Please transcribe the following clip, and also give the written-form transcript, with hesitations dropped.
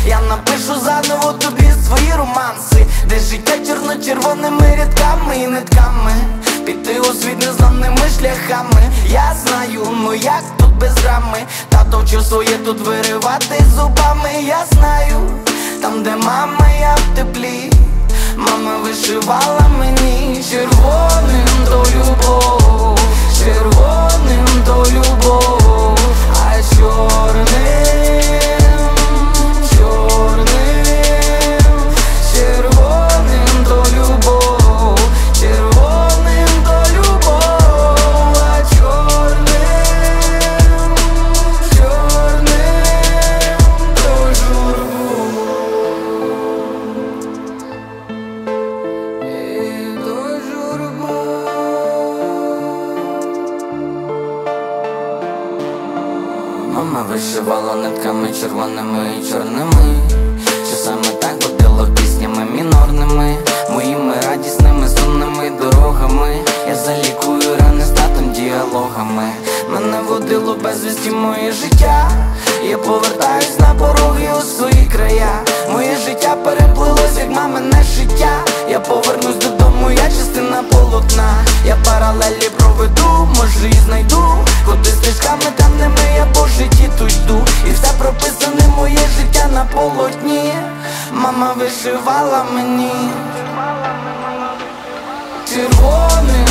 Я напишу заново тобі свої романси, де життя чорно-червоними рядками і нитками, піти у світ незнаними шляхами. Я знаю, ну як тут без драми. Тато вчив своє тут виривати зубами. Я знаю, там де мама, я в теплі. Мама вишивала мені червоним то любов, червоним то любов, а чорним, чорним, червоним то любов, червоним то любов, а чорним, чорним то журбу. Мама вишивала нитками червоними і чорними. Часами так водила піснями мінорними, моїми радісними сумними дорогами. Я залікую рани з татом діалогами. Мене водило безвісті моє життя. Я повертаюсь на пороги у свої края. Моє життя переплилось, як мамине життя. Я повернусь додому, я частина полотна. Я паралелі проведу, може і знайду. Ходи стежками темними, я по житті тут йду. І все прописане моє життя на полотні. Мама вишивала мені червоним